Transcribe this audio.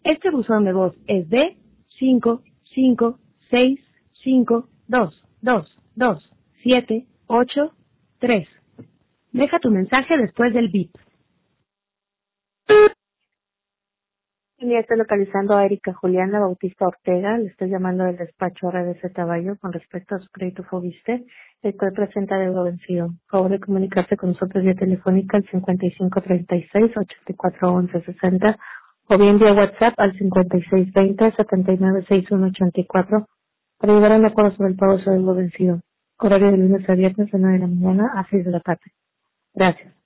Este buzón de voz es de 55652227883. Deja tu mensaje después del bip. Ya estoy localizando a Erika Juliana Bautista Ortega. Le estoy llamando del despacho RBC Caballo con respecto a su crédito Fobiste. Estoy presente a deuda vencido. Por favor de comunicarse con nosotros vía telefónica al 5536-841160 o bien vía WhatsApp al 5620-796184 para llegar a un acuerdo sobre el pago de su deuda vencido. Horario de lunes a viernes de 9 de la mañana a 6 de la tarde. Gracias.